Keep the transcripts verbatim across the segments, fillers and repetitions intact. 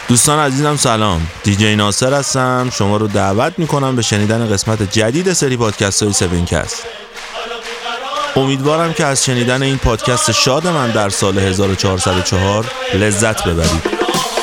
دوستان عزیزم سلام، دیجی ناصر هستم. شما رو دعوت میکنم به شنیدن قسمت جدید سری پادکست های سونکست. امیدوارم که از شنیدن این پادکست شاد من در سال هزار و چهارصد و چهار لذت ببرید.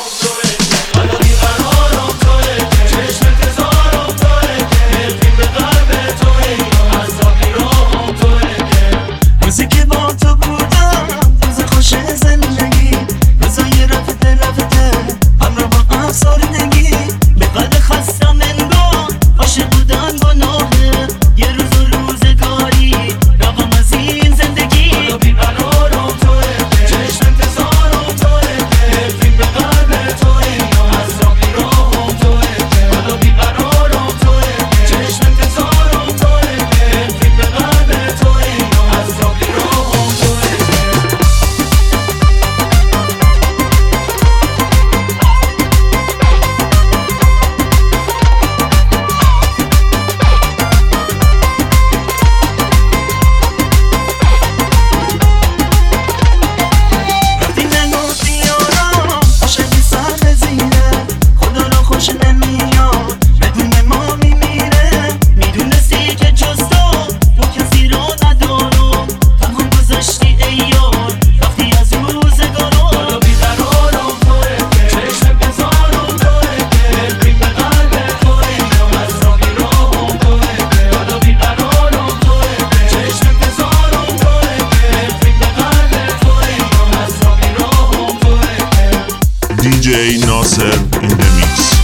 دیجی ناصر in the mix.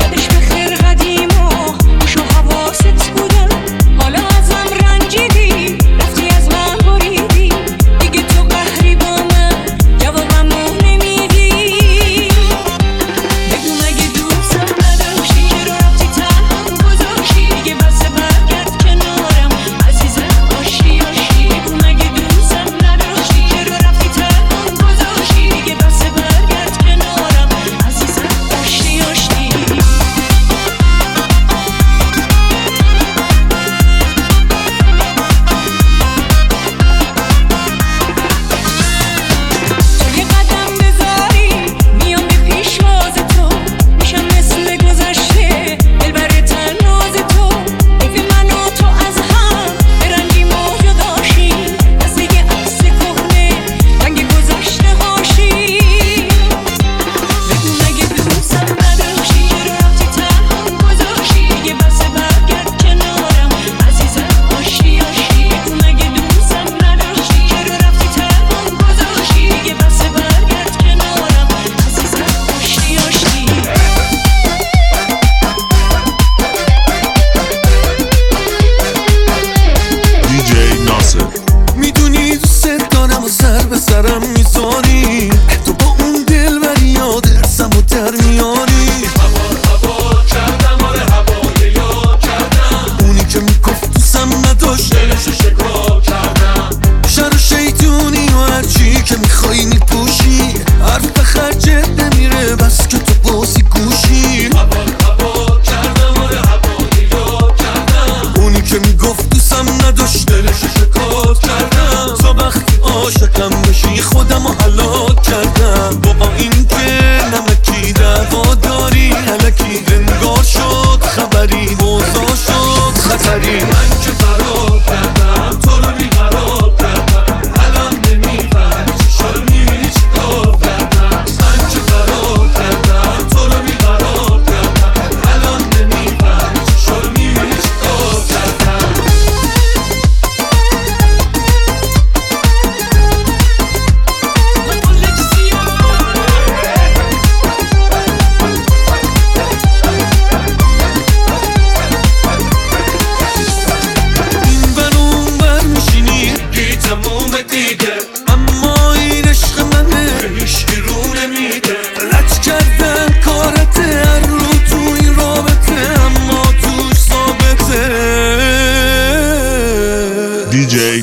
حالا ازم رنجیدی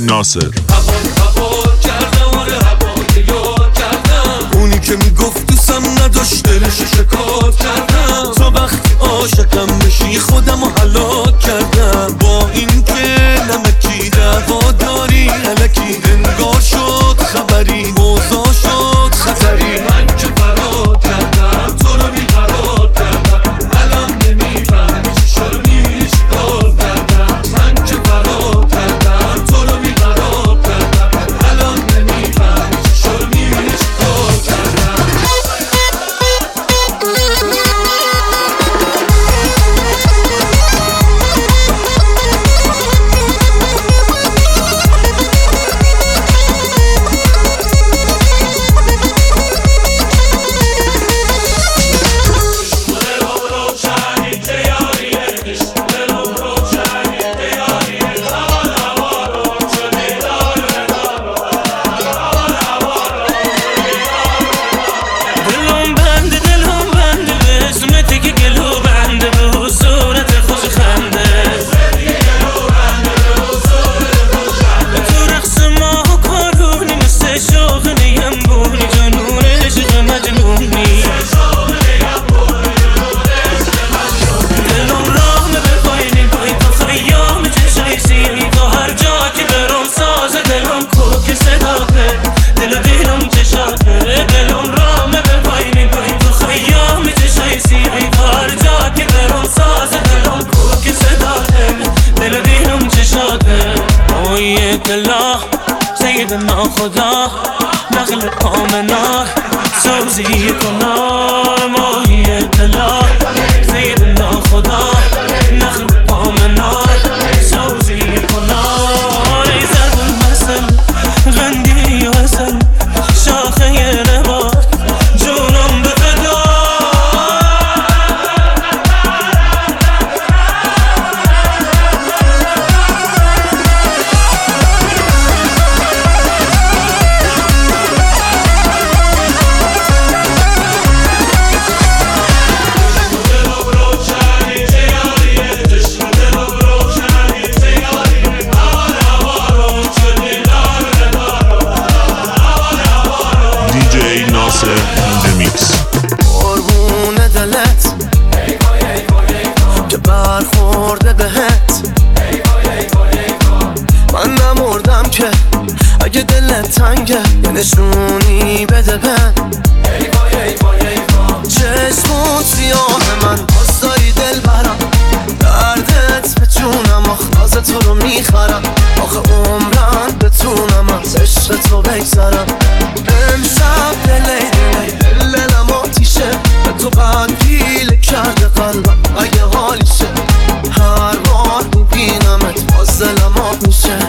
ناصر. اونی که میگفت دوستم نداشت دلش شکاف کردم، تا وقتی عاشقم بشی خودم رو هلاک کردم. با این که نمکی دعوا داری الکی انگار شد خبری، موضوع شد خطری. من که فرار کردم تو رو بیقرار کردم، الان نمیفهمی چی شد میش کار کردم. من که فرار کردم تو رو بیقرار کردم، الان نمیفهمی چی شد میش کار کردم. سیدنا خدا نقل آمنا سوزی کنار ماهی اطلاع. سیدنا خدا نقل آمنا سوزی کنار. ای زرد المثل غندی و حسن شاخه نبات جونم به فدا. قربون دلت که برخورده بهت، من نمردم که اگه دلت تنگه یه نشونی بده بن. چشمون سیاه من باز داری دل برم، دردت به جونم آخ تو رو میخرم. آخه عمرم بتونم از عشق تو بگذرم. امشب دلی دلی دلم آتیشه، به تو قد پیله کرده قلبم اگه حالیشه. هر بار میبینمت باز دلم آب میشه.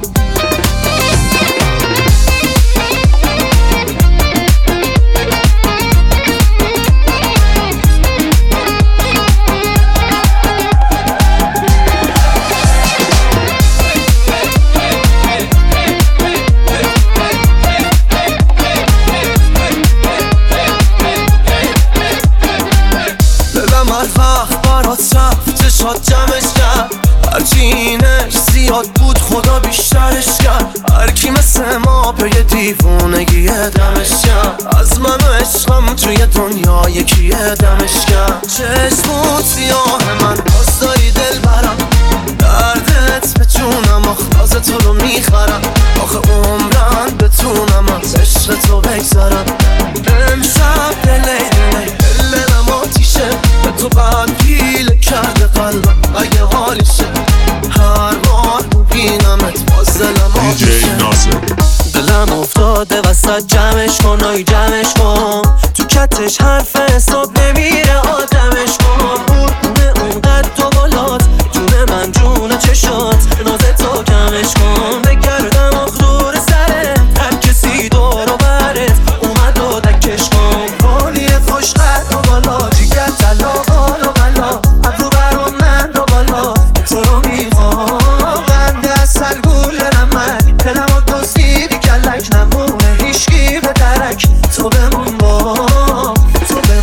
چشات جمعش کرد، هرچینش زیاد بود خدا بیشترش کرد. هرکی مثل ما پی دیوونگی دمش کرد، از من و عشقم توی دنیا یکی دمش کرد. چشمون سیاه من باز داری دل برم، دردت به جونم آخ تو رو میخرم. آخه عمرم بتونم از عشق تو بگذرم. امشب دلی دلی دلم آتیشه، به تو قد پیله کرده قلبم اگه حالیشه. هر بار میبینمت باز دلم آتیشه. دلم افتاده وسط جمعش کن آی جمعش کن، تو کتش حرف حساب نمیره آدمش کن. قربونه اونقدر تو بالات جون من جون چشات، ناز تو کمش کن. بگردم آخدور سرت هر کسی دور و برت اومد و دکش کن. حالی خوش قد و بالا جیگر تلا بالا بالا ابرو برام من رو بالا تو رو میخوام. قنده اصل گول نمک دلم و دوستی کلک نمونه هیشگی به درک. تو بمون با تو بمون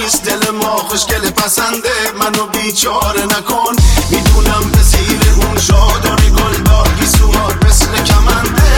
نیست، دل ما خوشگل پسنده، منو بیچاره نکن. میدونم به زیر اون شادانی گل باقی سوار مثل کمنده.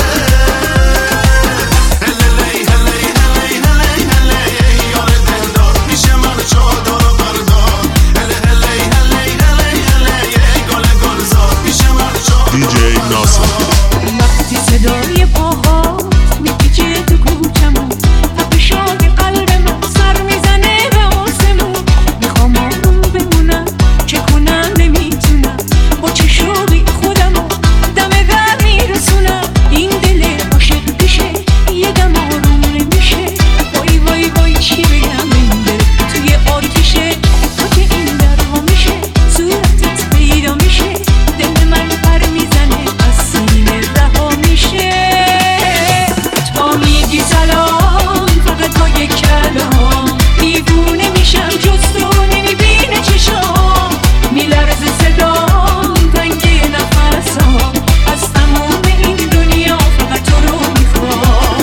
هللی هلی هلی هلی هلی یار دلدار میشه من چادر و بردار. هلی هلی هلی هلی هلی گل گلزار میشه من چادر. دیجی ناصر. وقتی صدای پاها میپیچه تو کوچمون، تپشای قلب من سر میزنه به آسمون. میخوام آروم بمونم، چه کنم نمیتونم، با چه شوقی خودمو دم در میرسونم. این دل عاشق پیشه یه دم آروم نمیشه. وای وای وای چی بگم، این دل توی آتیشه. تا که این در وا میشه صورتت پیدا میشه، دل من پر میزنه از سینه رها میشه. تا میگی سلام فقط با یک کلام، دیوونه میشم جز تو نمیبینه چشام. میلرزه صدام تنگی نفسام، از تمام این دنیا فقط تو رو میخوام.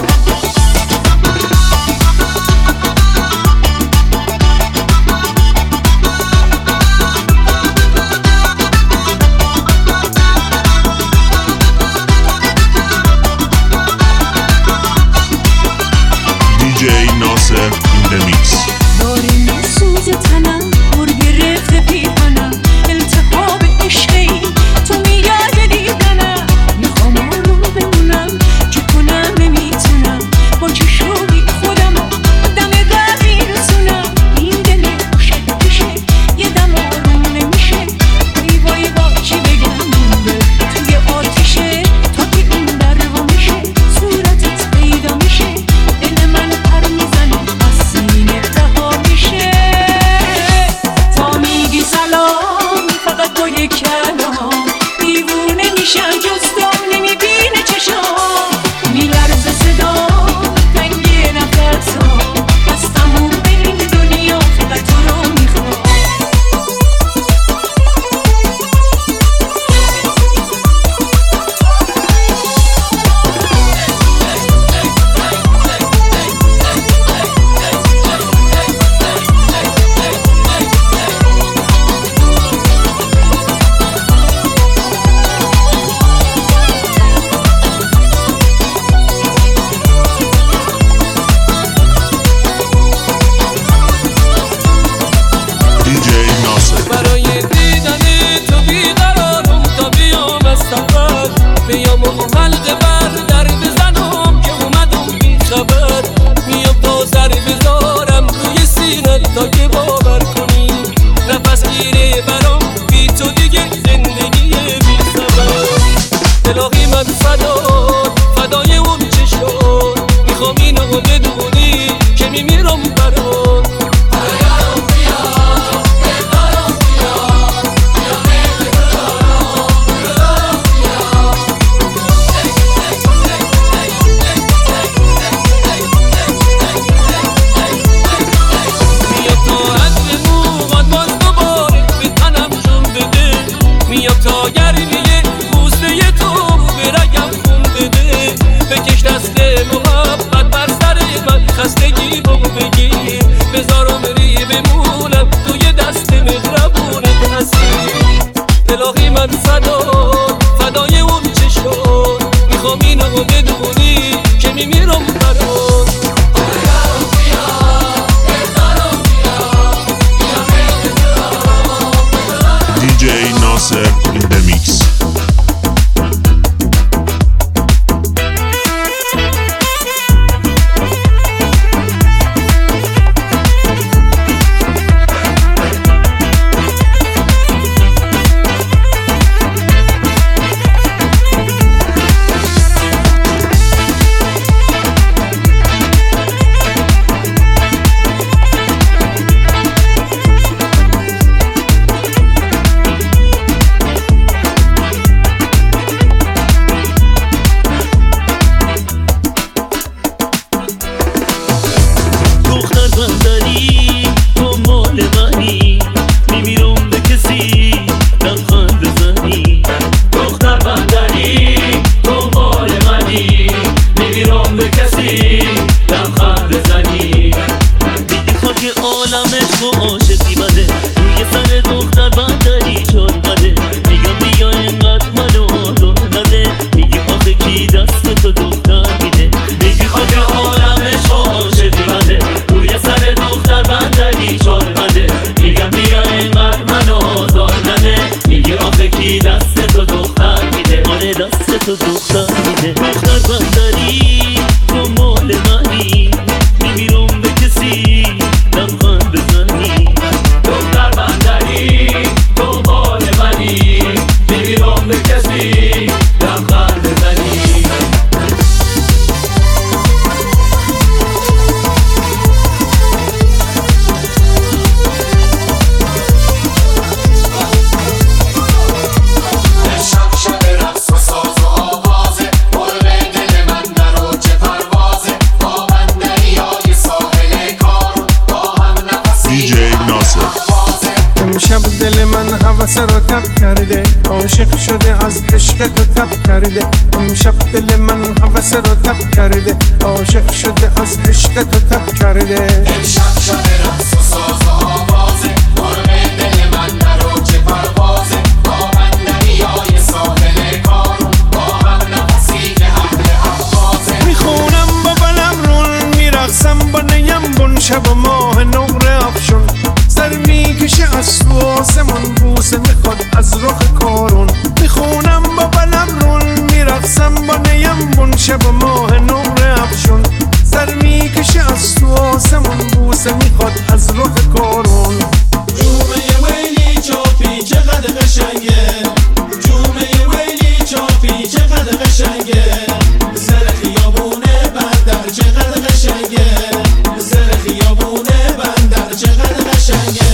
دیجی ناصر این دمیکس. داره میسوزه تنم، پر گرفته پیرهنم، التهاب عشقی تو میاد دیدنم. میخوام آروم بمونم، چه کنم نمیتونم، با چه شوقی خودمو دم در میرسونم. این دل عاشق پیشه یه دم آروم نمیشه. وای وای وای چی بگم، این دل توی آتیشه. تا که این در وا میشه صورتت پیدا میشه، دل من پر میزنه از سینه رها میشه. تا میگی سلام فقط با یک کلام، دیوونه میشم جز تو نمیبینه چشام. میلرزه صدام تنگی نفسام، از تموم این دنیا فقط تو رو میخوام. دیجی ناصر. برای دیدن تو بیقرارم، تا بیام از سفر بیام و حلقه بر در بزنم که اومدم بی خبر. میام تا سر بذارم روی سینه تا که باور کنی، نفس گیره برام بی تو دیگه زندگی بی خبر. الهی من فدا فدای اون چشم، میخوام اینو بدونی که میمیرم برات. میام تا عطر موهات باز دوباره به تنم جون بده، میام تا گرمیه بوسه تو به رگم خون بده. بکش دست محبت بر سر من، خستگی رو بگیر، بذارم ری بمونم توی دست مهربونت هستی. الهی من فدا فدای اون چشم، میخوام اینو بدونی که میمیرم برات. دیجی ناصر این دمیکس. تو دختر میده دختر بندری تو مال منی نمیرم به کسی لبخند بزنی دختر بندری تو مال منی نمیرم به کسی لبخند بزنی امشب دل من هوس رو تب کرده عاشق شده از عشق تو تب کرده امشب دل من هوس رو تب کرده عاشق شده از عشق تو تب کرده امشب شب رقص و ساز و آوازه مرغ دل من نرو چه پروازه با بندریای ساحل کارون با هم نفسی که اهل احوازه میخونم با بلم رون میرقصم با نیم بون شب و ماه نقره افشون سر میکشه از تو آسمون بوسه میخواد از رخ کارون میخونم با بلم رون میرقصم با نیم بون شب و ماه نقره افشون سر میکشه از تو آسمون بوسه میخواد از رخ کارون جومه ویلی چاپی چقدر قشنگه جومه ویلی چاپی چقدر قشنگه سر خیابونه بندر چقدر قشنگه سر خیابونه بندر چقدر قشنگه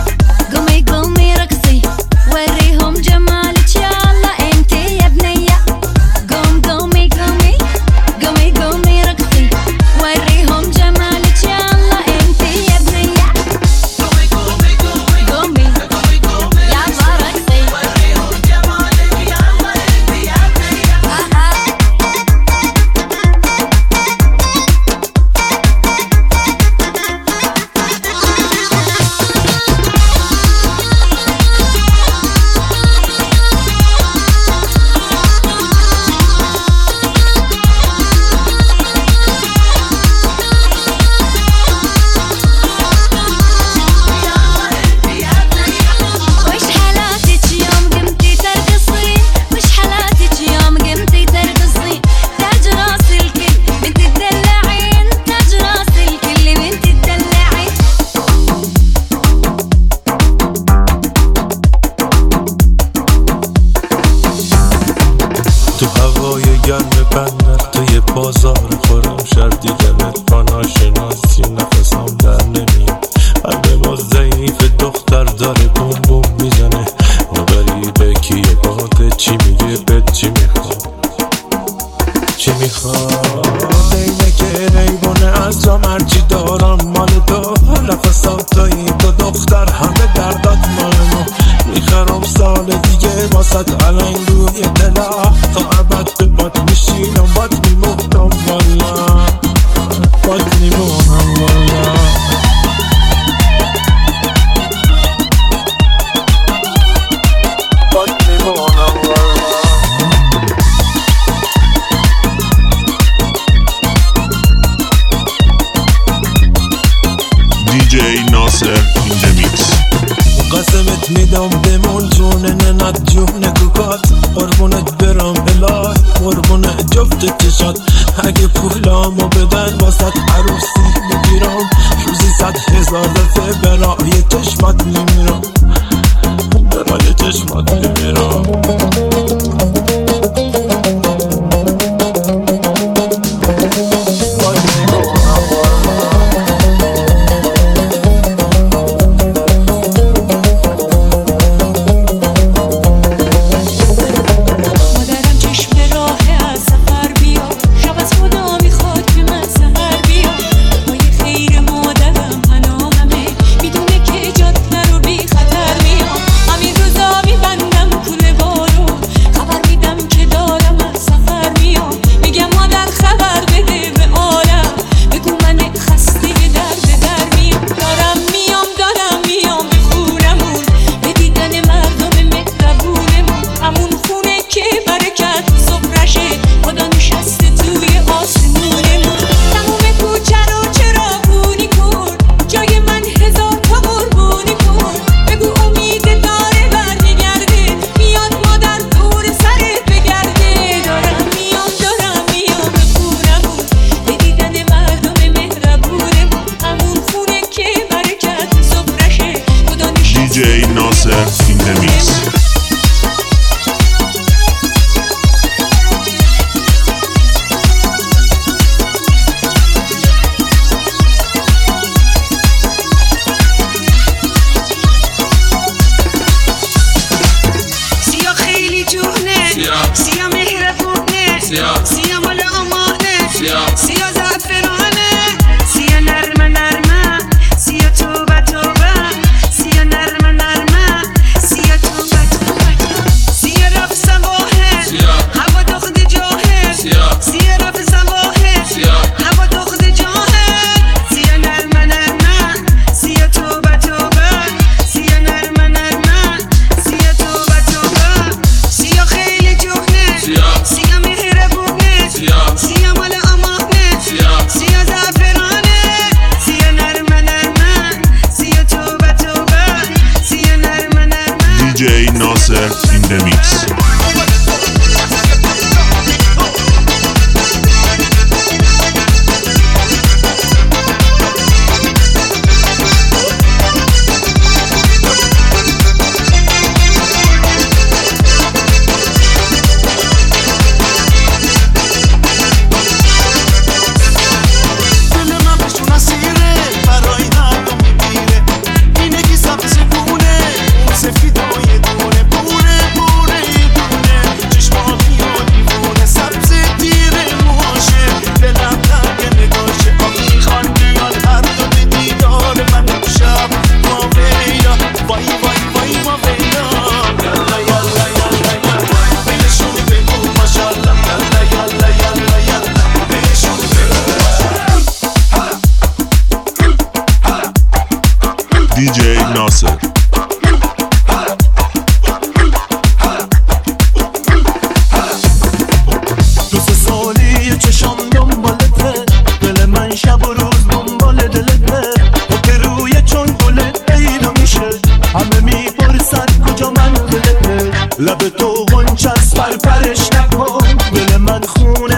قومي قومي رقصي وريهم جمالك يا الله انتي يا بنية منچس پر پرش نکن. دل من خونه